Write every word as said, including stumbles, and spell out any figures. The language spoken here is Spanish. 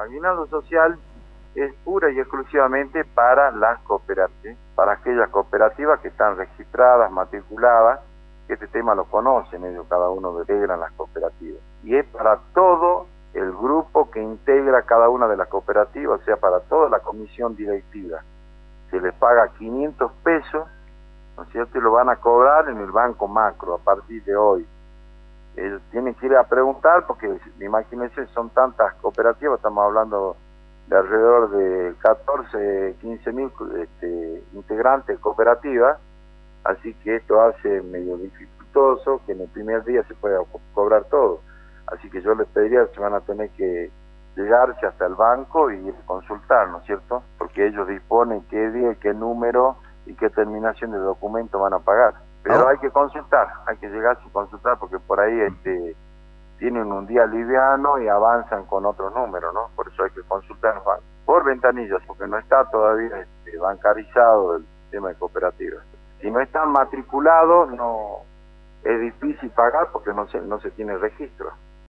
aguinaldo social es pura y exclusivamente para las cooperativas, para aquellas cooperativas que están registradas, matriculadas, que este tema lo conocen, ellos cada uno integran las cooperativas. Y es para todo el grupo que integra cada una de las cooperativas, o sea, para toda la comisión directiva. Se les paga quinientos pesos, ¿no es cierto? Y lo van a cobrar en el Banco Macro a partir de hoy. Ellos tienen que ir a preguntar, porque imagínense, son tantas cooperativas, estamos hablando de alrededor de catorce, quince mil este, integrantes cooperativas, así que esto hace medio dificultoso que en el primer día se pueda co cobrar todo. Así que yo les pediría que van a tener que llegarse hasta el banco y consultar, ¿no es cierto? Porque ellos disponen qué día, qué número y qué terminación de documento van a pagar. Pero Oh. hay que consultar, hay que llegarse y consultar, porque por ahí este, tienen un día liviano y avanzan con otros números, ¿no? Por eso hay que consultar los bancos. Por ventanillas, porque no está todavía este, bancarizado el tema de cooperativas. Si no están matriculados, no es difícil pagar porque no se, no se tiene registro.